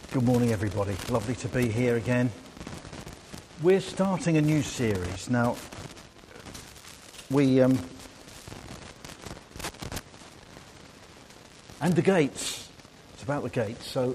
Good morning, everybody. Lovely to be here again. We're starting a new series. Now, and the gates. It's about the gates. So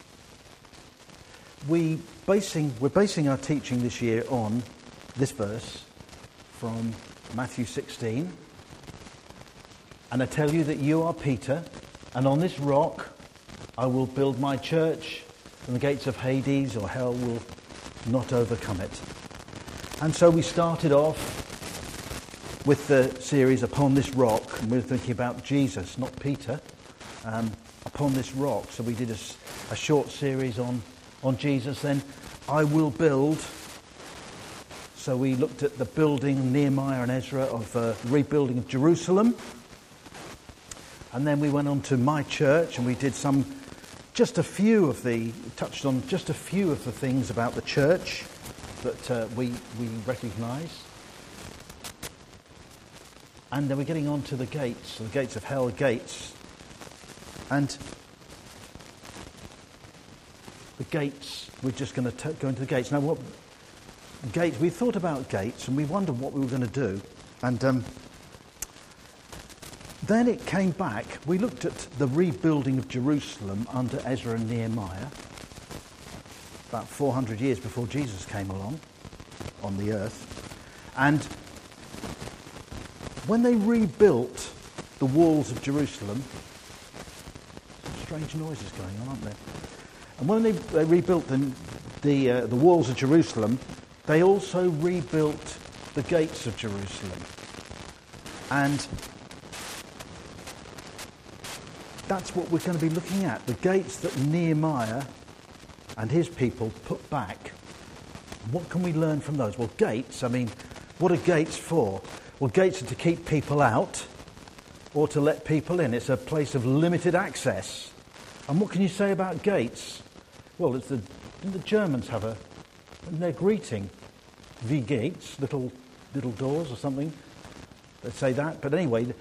we're basing our teaching this year on this verse from Matthew 16. And I tell you that you are Peter, and on this rock I will build my church, and the gates of Hades or hell will not overcome it. And so we started off with the series Upon This Rock, and we're thinking about Jesus, not Peter, upon this rock. So we did a short series on Jesus. Then I will build. So we looked at the building, Nehemiah and Ezra, of rebuilding of Jerusalem. And then we went on to my church, and we did touched on just a few of the things about the church that we recognise. And then we're getting on to the gates of hell, gates. And the gates, we're just going to go into the gates. Now, we thought about gates, and we wondered what we were going to do. And then it came back. We looked at the rebuilding of Jerusalem under Ezra and Nehemiah, about 400 years before Jesus came along on the earth. And when they rebuilt the walls of Jerusalem, some strange noises going on, aren't there? And when they rebuilt the walls of Jerusalem, they also rebuilt the gates of Jerusalem. And that's what we're going to be looking at, the gates that Nehemiah and his people put back. What can we learn from those? Well, gates, what are gates for? Well, gates are to keep people out or to let people in. It's a place of limited access. And what can you say about gates? Well, the Germans have their greeting, wie geht's, little doors or something. They say that. But anyway,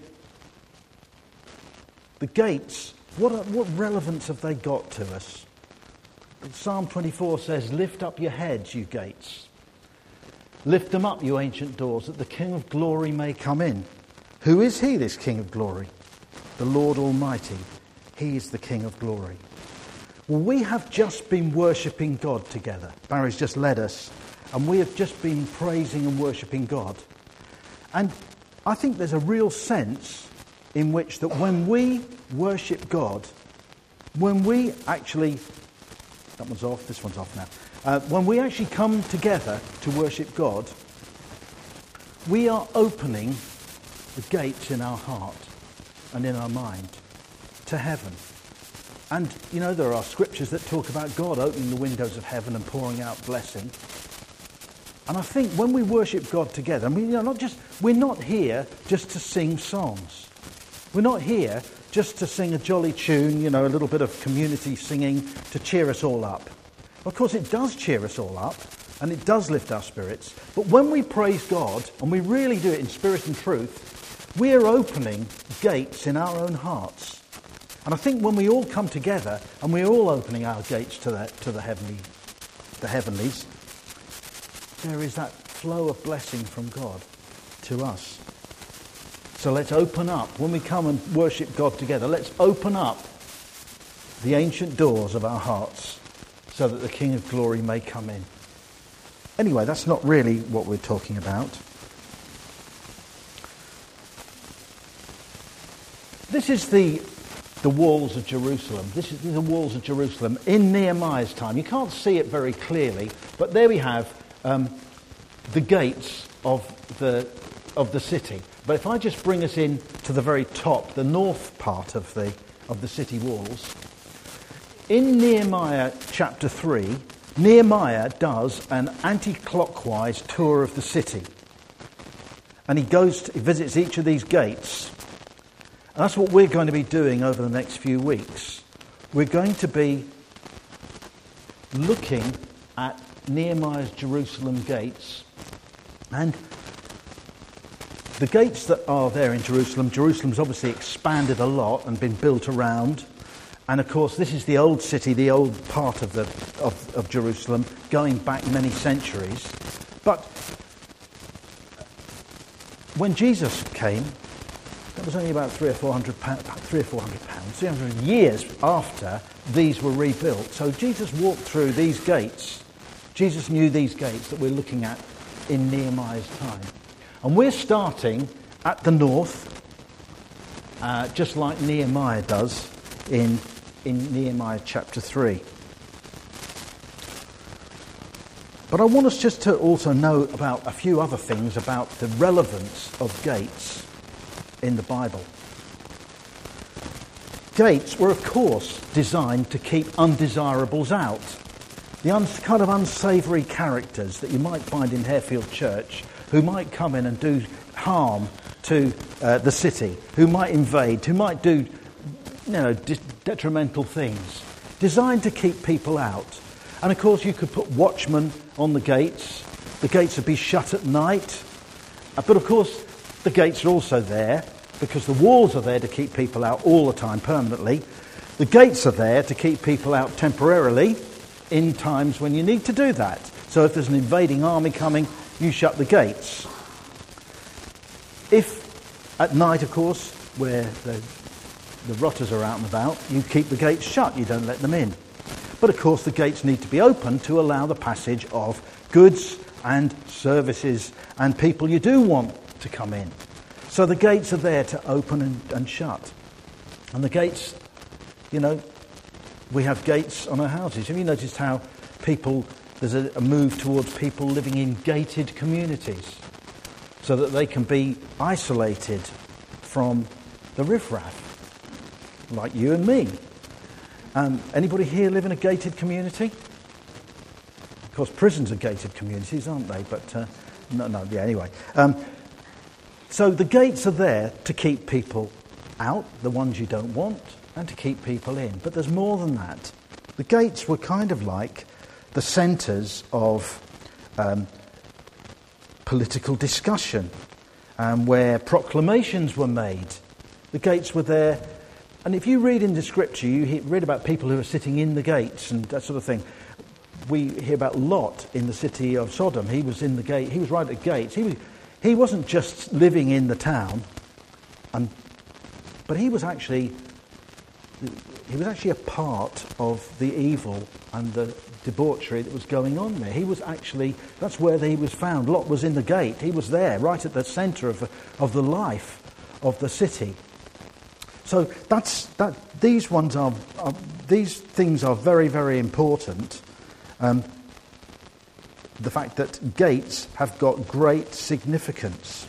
the gates, what relevance have they got to us? Psalm 24 says, "Lift up your heads, you gates. Lift them up, you ancient doors, that the King of glory may come in." Who is he, this King of glory? The Lord Almighty. He is the King of glory. Well, we have just been worshipping God together. Barry's just led us, and we have just been praising and worshipping God. And I think there's a real sense in which that when we worship God, when we actually... That one's off, this one's off now. When we actually come together to worship God, we are opening the gates in our heart and in our mind to heaven. And, there are scriptures that talk about God opening the windows of heaven and pouring out blessing. And I think when we worship God together, we're not here just to sing songs. We're not here just to sing a jolly tune, a little bit of community singing to cheer us all up. Of course, it does cheer us all up, and it does lift our spirits. But when we praise God, and we really do it in spirit and truth, we are opening gates in our own hearts. And I think when we all come together, and we're all opening our gates to the heavenlies, there is that flow of blessing from God to us. So let's open up, when we come and worship God together, let's open up the ancient doors of our hearts so that the King of glory may come in. Anyway, that's not really what we're talking about. This is the walls of Jerusalem. This is the walls of Jerusalem in Nehemiah's time. You can't see it very clearly, but there we have the gates of the city. But if I just bring us in to the very top, the north part of the city walls, in Nehemiah chapter 3, Nehemiah does an anti-clockwise tour of the city. And he visits each of these gates. And that's what we're going to be doing over the next few weeks. We're going to be looking at Nehemiah's Jerusalem gates. And the gates that are there in Jerusalem's obviously expanded a lot and been built around. And of course, this is the old city, the old part of Jerusalem, going back many centuries. But when Jesus came, that was only about 300 years after these were rebuilt. So Jesus walked through these gates. Jesus knew these gates that we're looking at in Nehemiah's time. And we're starting at the north, just like Nehemiah does in Nehemiah chapter 3. But I want us just to also know about a few other things about the relevance of gates in the Bible. Gates were, of course, designed to keep undesirables out. The kind of unsavoury characters that you might find in Harefield Church, who might come in and do harm to the city, who might invade, who might do detrimental things, designed to keep people out. And of course you could put watchmen on the gates would be shut at night, but of course the gates are also there because the walls are there to keep people out all the time, permanently. The gates are there to keep people out temporarily in times when you need to do that. So if there's an invading army coming, you shut the gates. If at night, of course, where the rotters are out and about, you keep the gates shut, you don't let them in. But of course the gates need to be open to allow the passage of goods and services and people you do want to come in. So the gates are there to open and shut. And the gates, we have gates on our houses. Have you noticed how there's a move towards people living in gated communities so that they can be isolated from the riffraff? Like you and me. Anybody here live in a gated community? Of course, prisons are gated communities, aren't they? But anyway. So the gates are there to keep people out, the ones you don't want, and to keep people in. But there's more than that. The gates were kind of like the centres of political discussion, where proclamations were made. The gates were there. And if you read in the scripture, you read about people who are sitting in the gates and that sort of thing. We hear about Lot in the city of Sodom. He was in the gate. He was right at the gates. He wasn't just living in the town, but he was actually a part of the evil and the debauchery that was going on there. That's where he was found. Lot was in the gate. He was there, right at the centre of the life of the city. So these things are very, very important. The fact that gates have got great significance.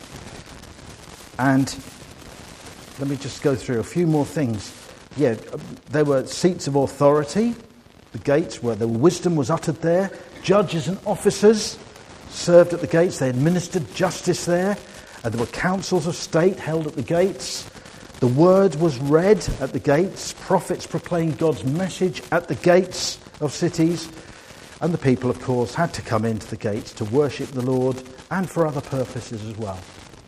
And let me just go through a few more things. Yeah, there were seats of authority. The gates where the wisdom was uttered there. Judges and officers served at the gates. They administered justice there. There were councils of state held at the gates. The word was read at the gates. Prophets proclaimed God's message at the gates of cities. And the people, of course, had to come into the gates to worship the Lord and for other purposes as well.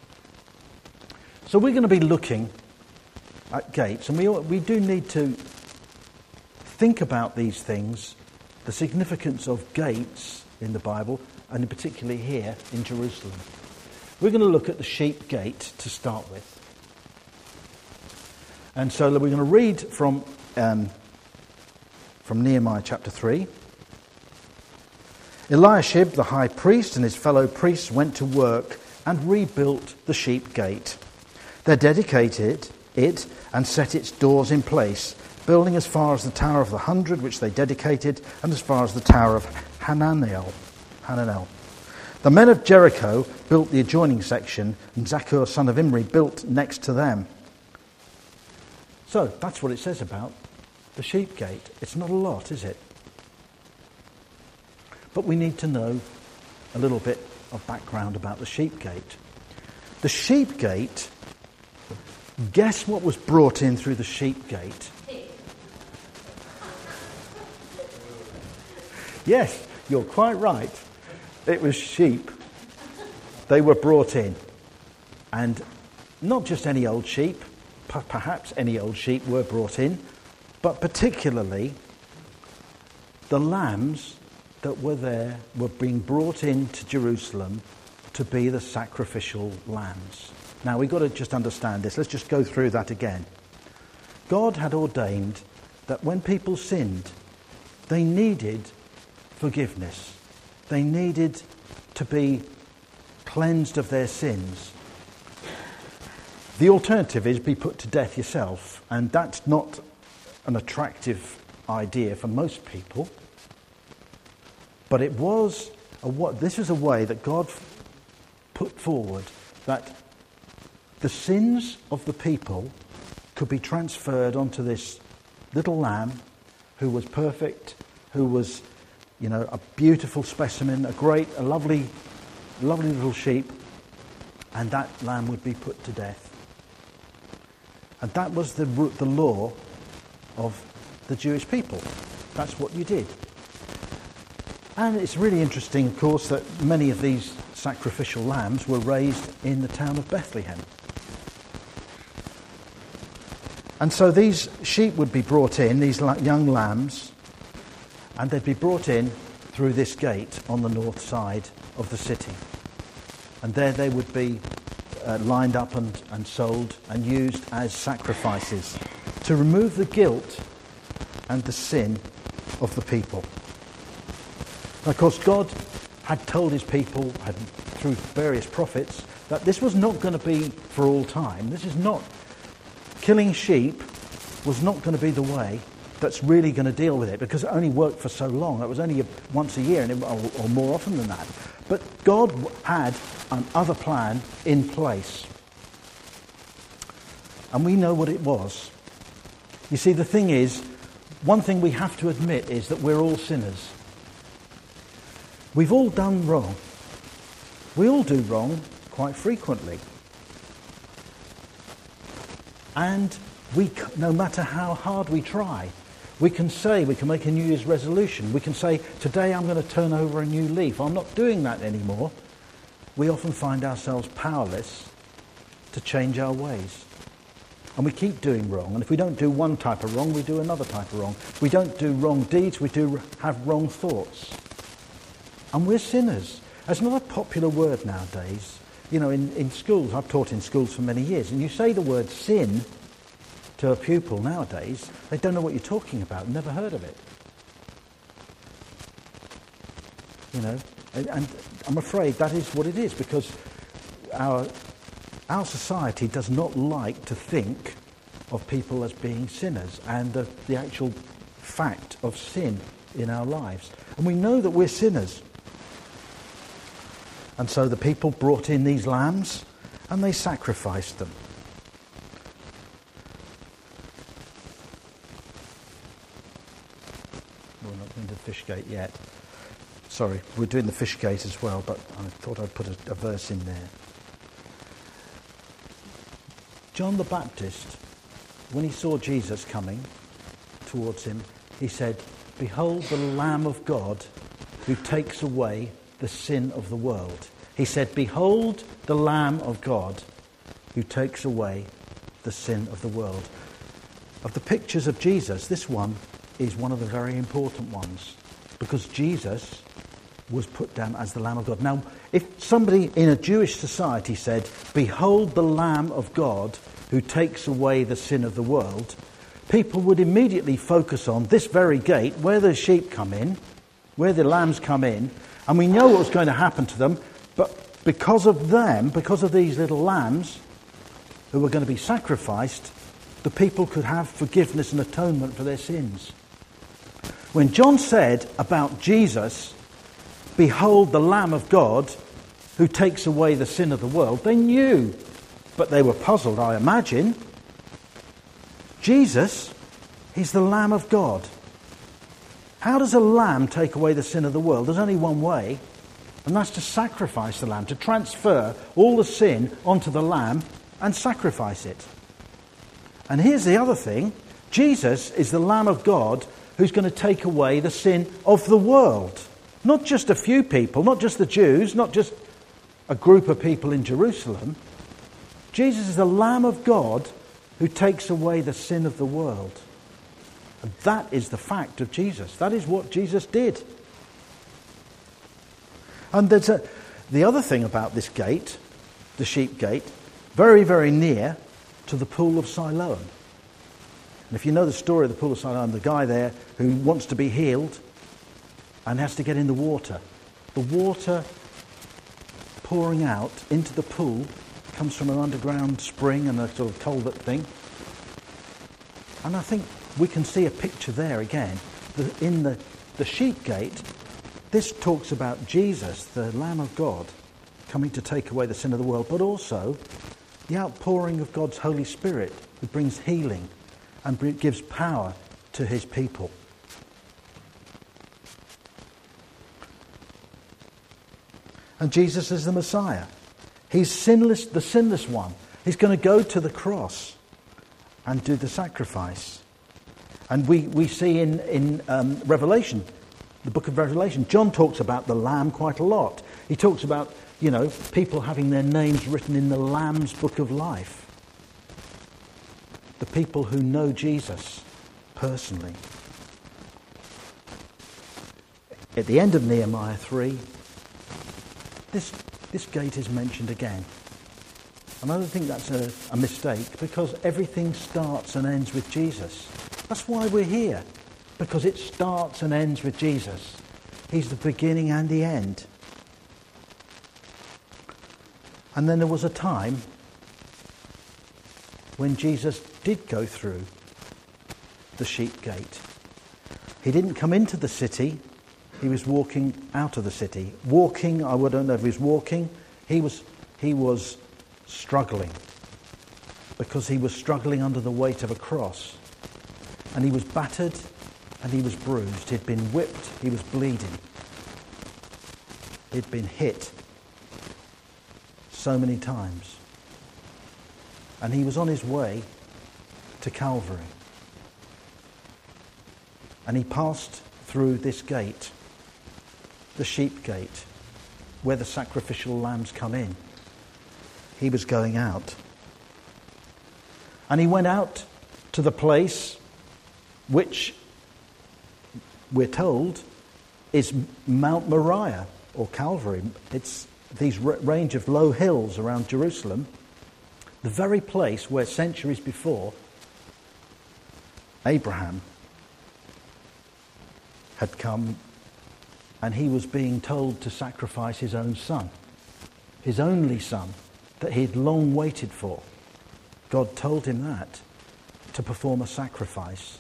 So we're going to be looking at gates. And we do need to think about these things, the significance of gates in the Bible, and particularly here in Jerusalem. We're going to look at the sheep gate to start with. And so we're going to read from Nehemiah chapter 3. Eliashib, the high priest, and his fellow priests went to work and rebuilt the sheep gate. They dedicated it and set its doors in place, building as far as the Tower of the 100, which they dedicated, and as far as the Tower of Hananel. The men of Jericho built the adjoining section, and Zaccur, son of Imri, built next to them. So that's what it says about the sheep gate. It's not a lot, is it? But we need to know a little bit of background about the sheep gate. The sheep gate, guess what was brought in through the sheep gate? Yes, you're quite right. It was sheep. They were brought in. And not just any old sheep, perhaps any old sheep were brought in. But particularly, the lambs that were there were being brought into Jerusalem to be the sacrificial lambs. Now, we've got to just understand this. Let's just go through that again. God had ordained that when people sinned, they needed forgiveness. They needed to be cleansed of their sins. The alternative is be put to death yourself, and that's not an attractive idea for most people. But it was this is a way that God put forward that the sins of the people could be transferred onto this little lamb who was perfect, who was, a beautiful specimen, a lovely little sheep, and that lamb would be put to death. And that was the law of the Jewish people. That's what you did. And it's really interesting, of course, that many of these sacrificial lambs were raised in the town of Bethlehem. And so these sheep would be brought in, these young lambs, and they'd be brought in through this gate on the north side of the city. And there they would be lined up and sold and used as sacrifices to remove the guilt and the sin of the people. And of course, God had told his people, through various prophets, that this was not going to be for all time. Killing sheep was not going to be the way that's really going to deal with it, because it only worked for so long. It was only once a year, or more often than that. But God had another plan in place. And we know what it was. You see, the thing is, one thing we have to admit is that we're all sinners. We've all done wrong. We all do wrong quite frequently. And no matter how hard we try, we can make a New Year's resolution. We can say, today I'm going to turn over a new leaf. I'm not doing that anymore. We often find ourselves powerless to change our ways. And we keep doing wrong. And if we don't do one type of wrong, we do another type of wrong. We don't do wrong deeds, we do have wrong thoughts. And we're sinners. It's not a popular word nowadays. In schools, I've taught in schools for many years, and you say the word sin to a pupil nowadays, they don't know what you're talking about, never heard of it. And I'm afraid that is what it is, because our society does not like to think of people as being sinners and the actual fact of sin in our lives. And we know that we're sinners. And so the people brought in these lambs and they sacrificed them. We're not going to fish gate yet. Sorry, we're doing the fish gate as well, but I thought I'd put a verse in there. John the Baptist, when he saw Jesus coming towards him, he said, "Behold the Lamb of God who takes away the sin of the world." He said, "Behold the Lamb of God who takes away the sin of the world." Of the pictures of Jesus, this one is one of the very important ones, because Jesus was put down as the Lamb of God. Now, if somebody in a Jewish society said, "Behold the Lamb of God who takes away the sin of the world," people would immediately focus on this very gate where the sheep come in, where the lambs come in, and we know what's going to happen to them, but because of them, because of these little lambs who were going to be sacrificed, the people could have forgiveness and atonement for their sins. When John said about Jesus, "Behold the Lamb of God who takes away the sin of the world," they knew, but they were puzzled, I imagine. Jesus, he's the Lamb of God. How does a lamb take away the sin of the world? There's only one way, and that's to sacrifice the lamb, to transfer all the sin onto the lamb and sacrifice it. And here's the other thing. Jesus is the Lamb of God who's going to take away the sin of the world. Not just a few people, not just the Jews, not just a group of people in Jerusalem. Jesus is the Lamb of God who takes away the sin of the world. And that is the fact of Jesus. That is what Jesus did. And the other thing about this gate, the sheep gate, very, very near to the pool of Siloam. And if you know the story of the pool of Siloam, the guy there who wants to be healed and has to get in the water pouring out into the pool comes from an underground spring and a sort of culvert thing. And I think we can see a picture there again. In the sheep gate, this talks about Jesus, the Lamb of God, coming to take away the sin of the world, but also the outpouring of God's Holy Spirit who brings healing and gives power to his people. And Jesus is the Messiah. He's sinless, the sinless one. He's going to go to the cross and do the sacrifice. And we see in Revelation, the book of Revelation, John talks about the Lamb quite a lot. He talks about, people having their names written in the Lamb's book of life. The people who know Jesus personally. At the end of Nehemiah 3, this gate is mentioned again. And I don't think that's a mistake, because everything starts and ends with Jesus. That's why we're here, because it starts and ends with Jesus. He's the beginning and the end. And then there was a time when Jesus did go through the sheep gate. He didn't come into the city. He was walking out of the city. Walking, I don't know if he was walking. He was struggling, because he was struggling under the weight of a cross. And he was battered and he was bruised. He'd been whipped. He was bleeding. He'd been hit so many times. And he was on his way to Calvary. And he passed through this gate, the sheep gate, where the sacrificial lambs come in. He was going out. And he went out to the place which, we're told, is Mount Moriah, or Calvary. It's these range of low hills around Jerusalem, the very place where centuries before Abraham had come, and he was being told to sacrifice his own son, his only son, that he'd long waited for. God told him that, to perform a sacrifice.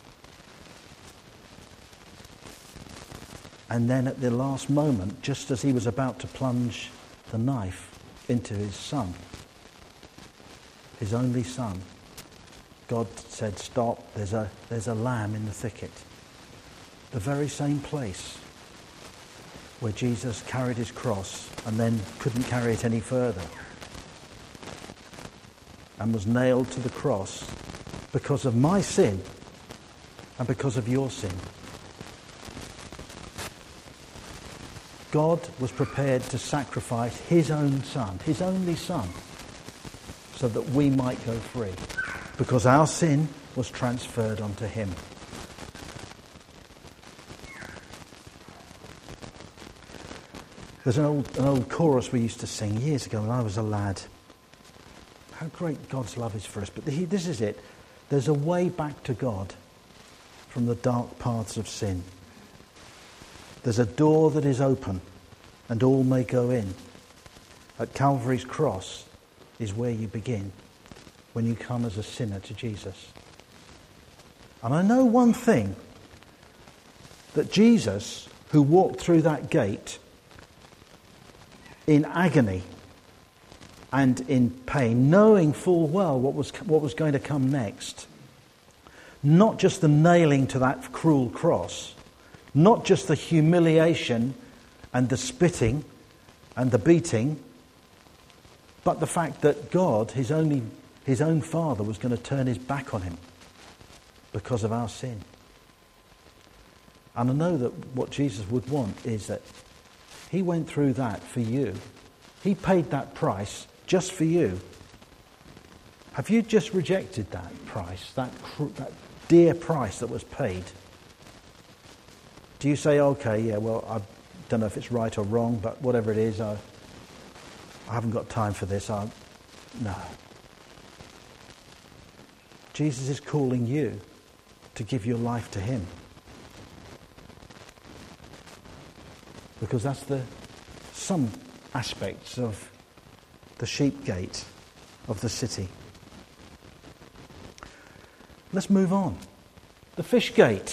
And then at the last moment, just as he was about to plunge the knife into his son, his only son, God said, "Stop, there's a lamb in the thicket." The very same place where Jesus carried his cross and then couldn't carry it any further and was nailed to the cross because of my sin and because of your sin. God was prepared to sacrifice his own son, his only son, so that we might go free, because our sin was transferred onto him. There's an old chorus we used to sing years ago when I was a lad. How great God's love is for us. But this is it. There's a way back to God from the dark paths of sin. There's a door that is open and all may go in. At Calvary's cross is where you begin when you come as a sinner to Jesus. And I know one thing, that Jesus, who walked through that gate in agony and in pain, knowing full well what was going to come next, not just the nailing to that cruel cross, not just the humiliation and the spitting and the beating, but the fact that God, his own Father, was going to turn his back on him because of our sin. And I know that what Jesus would want is that he went through that for you. He paid that price just for you. Have you just rejected that price, that dear price that was paid. Do you say, okay, yeah, well, I don't know if it's right or wrong, but whatever it is, I haven't got time for this. No. Jesus is calling you to give your life to him. Because that's some aspects of the sheep gate of the city. Let's move on. The fish gate.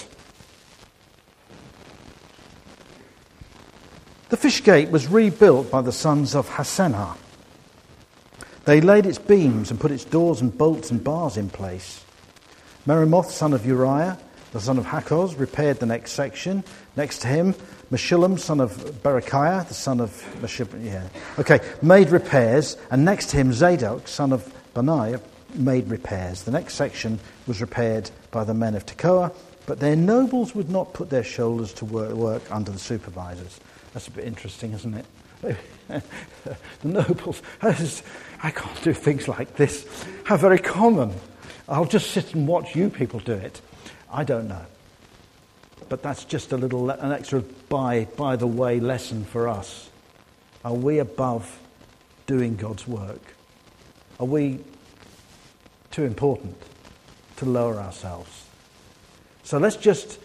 The fish gate was rebuilt by the sons of Hassenaah. They laid its beams and put its doors and bolts and bars in place. Meremoth, son of Uriah, the son of Hakkoz, repaired the next section. Next to him, Meshullam, son of Berechiah, the son of made repairs. And next to him, Zadok, son of Benaiah, made repairs. The next section was repaired by the men of Tekoa, but their nobles would not put their shoulders to work under the supervisors. That's a bit interesting, isn't it? The nobles, I can't do things like this. How very common. I'll just sit and watch you people do it. I don't know. But that's just an extra by the way lesson for us. Are we above doing God's work? Are we too important to lower ourselves? So let's just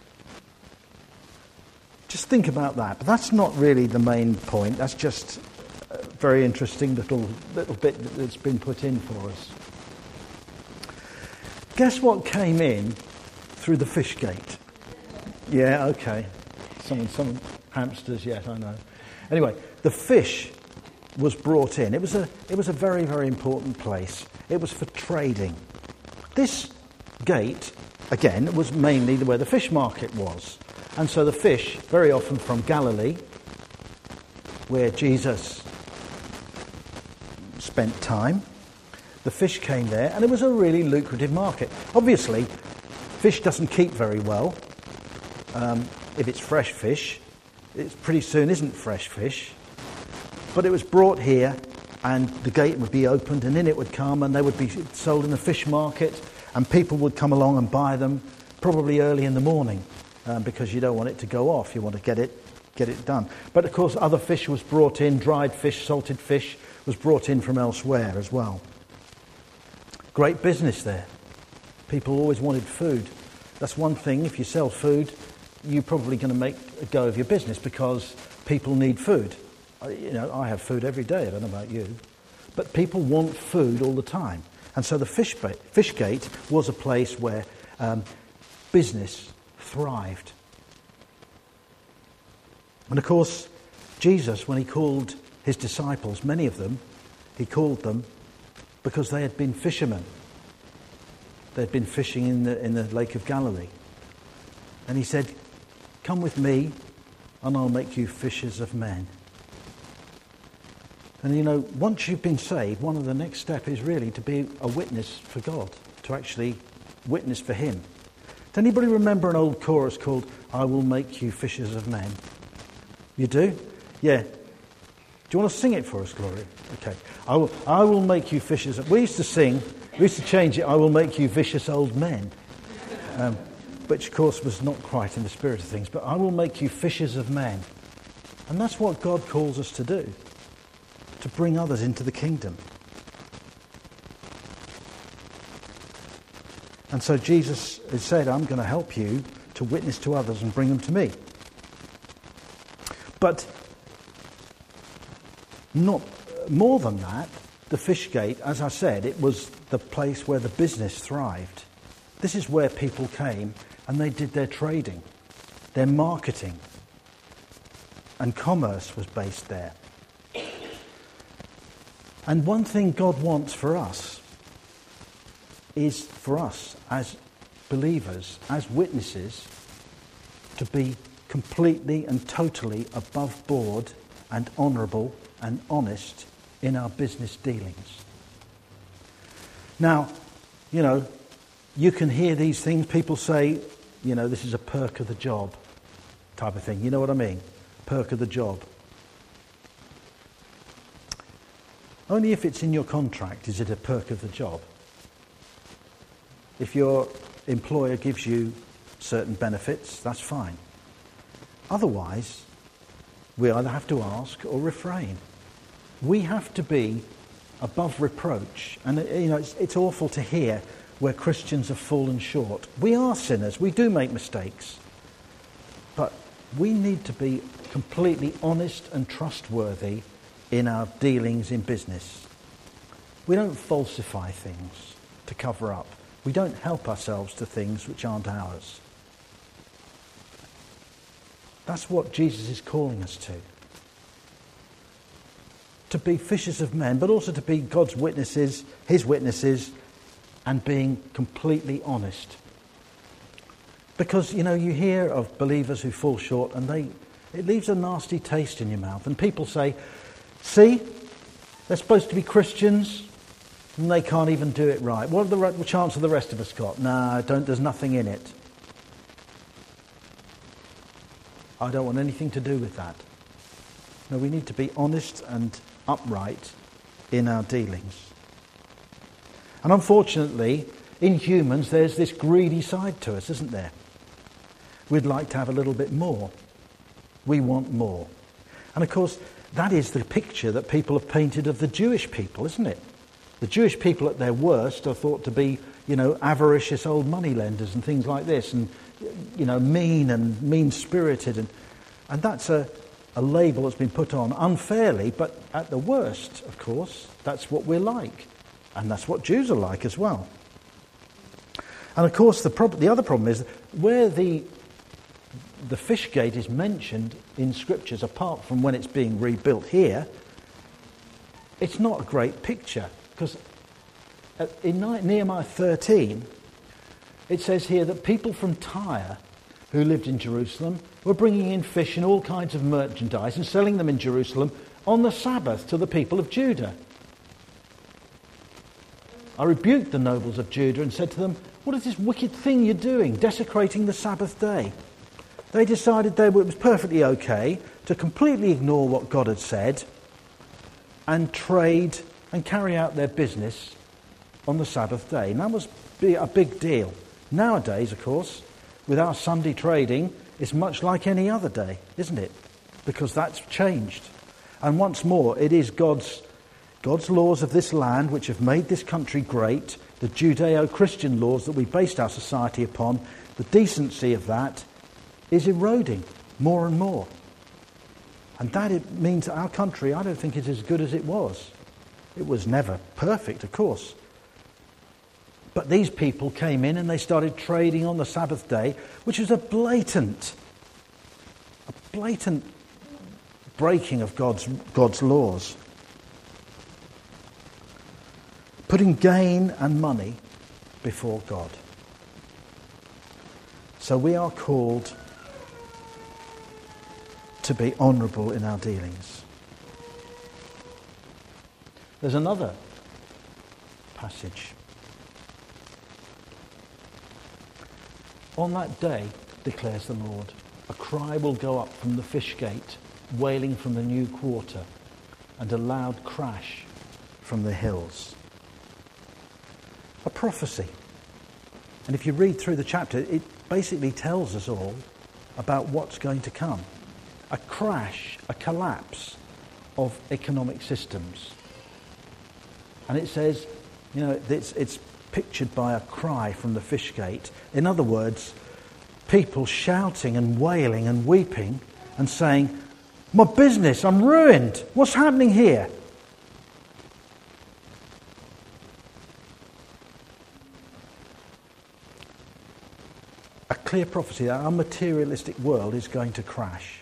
think about that. But that's not really the main point. That's just a very interesting little bit that's been put in for us. Guess what came in through the fish gate? Yeah, okay. Some hamsters, yes, I know. Anyway, the fish was brought in. It was a very, very important place. It was for trading. This gate, again, was mainly where the fish market was. And so the fish, very often from Galilee, where Jesus spent time, the fish came there, and it was a really lucrative market. Obviously, fish doesn't keep very well. If it's fresh fish, it pretty soon isn't fresh fish. But it was brought here, and the gate would be opened, and in it would come, and they would be sold in the fish market, and people would come along and buy them, probably early in the morning, because you don't want it to go off. You want to get it done. But of course, other fish was brought in, dried fish, salted fish was brought in from elsewhere as well. Great business there. People always wanted food. That's one thing. If you sell food, you're probably going to make a go of your business because people need food. I have food every day. I don't know about you. But people want food all the time. And so the fish gate was a place where business thrived. And of course, Jesus, when he called his disciples, many of them, he called them because they had been fishermen. They had been fishing in the Lake of Galilee. And he said, "Come with me and I'll make you fishers of men." And once you've been saved, one of the next steps is really to be a witness for God, to actually witness for him. Does anybody remember an old chorus called "I will make you fishers of men"? You do? Yeah. Do you want to sing it for us, Gloria? Okay. I will make you fishers of... We used to change it, "I will make you vicious old men." Which, of course, was not quite in the spirit of things. But I will make you fishers of men. And that's what God calls us to do. To bring others into the kingdom. And so Jesus has said, "I'm going to help you to witness to others and bring them to me." But not more than that, the fish gate, as I said, it was the place where the business thrived. This is where people came and they did their trading, their marketing, and commerce was based there. And one thing God wants for us is for us as believers, as witnesses, to be completely and totally above board and honourable and honest in our business dealings. Now, you can hear these things. People say, this is a perk of the job type of thing. You know what I mean? Perk of the job. Only if it's in your contract is it a perk of the job. If you're employer gives you certain benefits, that's fine. Otherwise, we either have to ask or refrain. We have to be above reproach. And it's awful to hear where Christians have fallen short. We are sinners. We do make mistakes. But we need to be completely honest and trustworthy in our dealings in business. We don't falsify things to cover up. We don't help ourselves to things which aren't ours. That's what Jesus is calling us to. To be fishers of men, but also to be God's witnesses, his witnesses, and being completely honest. Because, you hear of believers who fall short and it leaves a nasty taste in your mouth. And people say, see, they're supposed to be Christians and they can't even do it right. What are the chance of the rest of us got? No, there's nothing in it. I don't want anything to do with that. No, we need to be honest and upright in our dealings. And unfortunately, in humans, there's this greedy side to us, isn't there? We'd like to have a little bit more. We want more. And of course, that is the picture that people have painted of the Jewish people, isn't it? The Jewish people at their worst are thought to be, avaricious old moneylenders and things like this, and, mean and mean-spirited. And that's a label that's been put on unfairly, but at the worst, of course, that's what we're like. And that's what Jews are like as well. And of course, the other problem is where the fish gate is mentioned in scriptures, apart from when it's being rebuilt here, it's not a great picture. Because in Nehemiah 13, it says here that people from Tyre who lived in Jerusalem were bringing in fish and all kinds of merchandise and selling them in Jerusalem on the Sabbath to the people of Judah. I rebuked the nobles of Judah and said to them, what is this wicked thing you're doing, desecrating the Sabbath day? They decided it was perfectly okay to completely ignore what God had said and trade and carry out their business on the Sabbath day. And that was a big deal. Nowadays, of course, with our Sunday trading, it's much like any other day, isn't it? Because that's changed. And once more, it is God's laws of this land which have made this country great, the Judeo-Christian laws that we based our society upon, the decency of that is eroding more and more. And that it means that our country, I don't think it's as good as it was. It was never perfect, of course. But these people came in and they started trading on the Sabbath day, which was a blatant breaking of God's laws. Putting gain and money before God. So we are called to be honourable in our dealings. There's another passage. On that day, declares the Lord, a cry will go up from the fish gate, wailing from the new quarter, and a loud crash from the hills. A prophecy. And if you read through the chapter, it basically tells us all about what's going to come. A crash, a collapse of economic systems. And it says, it's pictured by a cry from the fish gate. In other words, people shouting and wailing and weeping and saying, my business, I'm ruined. What's happening here? A clear prophecy that our materialistic world is going to crash.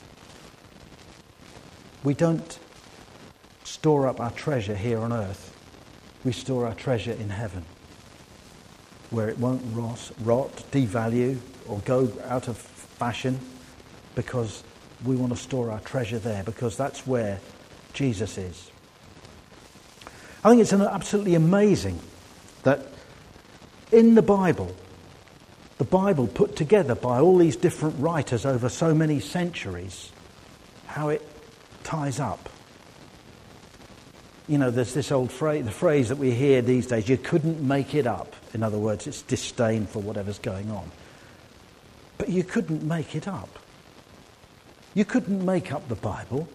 We don't store up our treasure here on earth. We store our treasure in heaven, where it won't rot, devalue, or go out of fashion, because we want to store our treasure there, because that's where Jesus is. I think it's absolutely amazing that in the Bible put together by all these different writers over so many centuries, how it ties up. There's this old phrase, the phrase that we hear these days, you couldn't make it up. In other words, it's disdain for whatever's going on. But you couldn't make it up. You couldn't make up the Bible.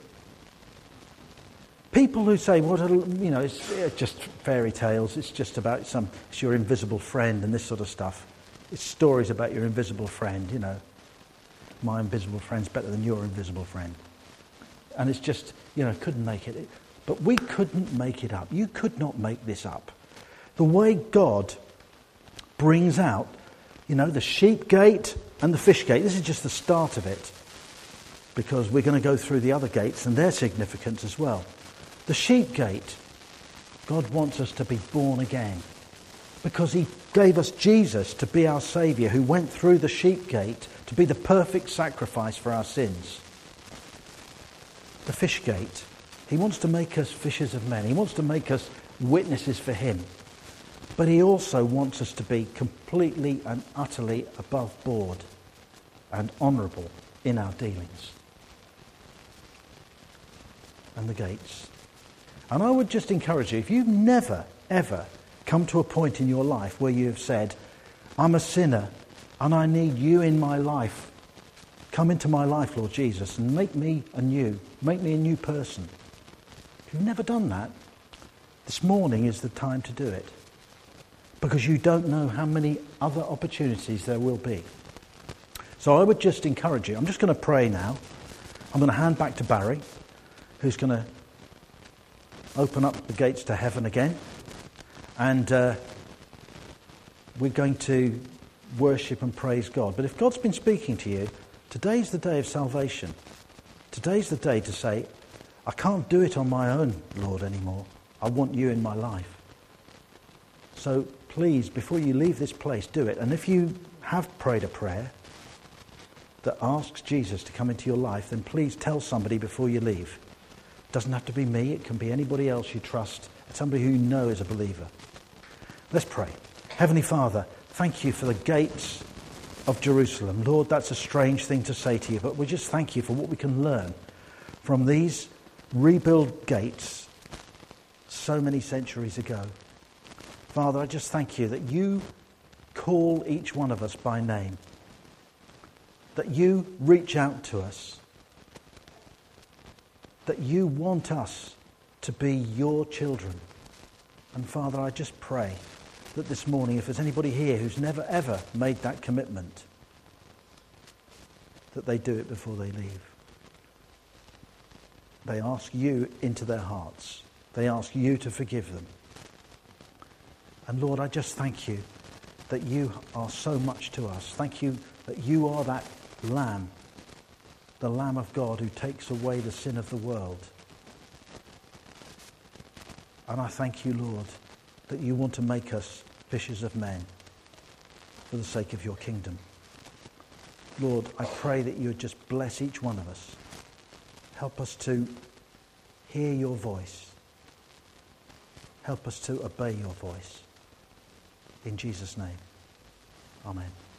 People who say, it's just fairy tales, it's just about it's your invisible friend and this sort of stuff. It's stories about your invisible friend, My invisible friend's better than your invisible friend. And it's just, couldn't make it. But we couldn't make it up. You could not make this up. The way God brings out, the sheep gate and the fish gate, this is just the start of it. Because we're going to go through the other gates and their significance as well. The sheep gate, God wants us to be born again. Because he gave us Jesus to be our Saviour, who went through the sheep gate to be the perfect sacrifice for our sins. The fish gate, he wants to make us fishers of men. He wants to make us witnesses for him. But he also wants us to be completely and utterly above board and honourable in our dealings. And the gates. And I would just encourage you, if you've never, ever come to a point in your life where you have said, I'm a sinner and I need you in my life. Come into my life, Lord Jesus, and make me anew. Make me a new person. If you've never done that, this morning is the time to do it. Because you don't know how many other opportunities there will be. So I would just encourage you. I'm just going to pray now. I'm going to hand back to Barry, who's going to open up the gates to heaven again. And we're going to worship and praise God. But if God's been speaking to you, today's the day of salvation. Today's the day to say, I can't do it on my own, Lord, anymore. I want you in my life. So please, before you leave this place, do it. And if you have prayed a prayer that asks Jesus to come into your life, then please tell somebody before you leave. It doesn't have to be me. It can be anybody else you trust. Somebody who you know is a believer. Let's pray. Heavenly Father, thank you for the gates of Jerusalem. Lord, that's a strange thing to say to you, but we just thank you for what we can learn from these rebuilt gates so many centuries ago. Father, I just thank you that you call each one of us by name, that you reach out to us, that you want us to be your children. And Father, I just pray that this morning, if there's anybody here who's never ever made that commitment, that they do it before they leave. They ask you into their hearts. They ask you to forgive them. And Lord, I just thank you that you are so much to us. Thank you that you are that Lamb, the Lamb of God who takes away the sin of the world. And I thank you, Lord, that you want to make us fishers of men for the sake of your kingdom. Lord, I pray that you would just bless each one of us. Help us to hear your voice. Help us to obey your voice. In Jesus' name, amen.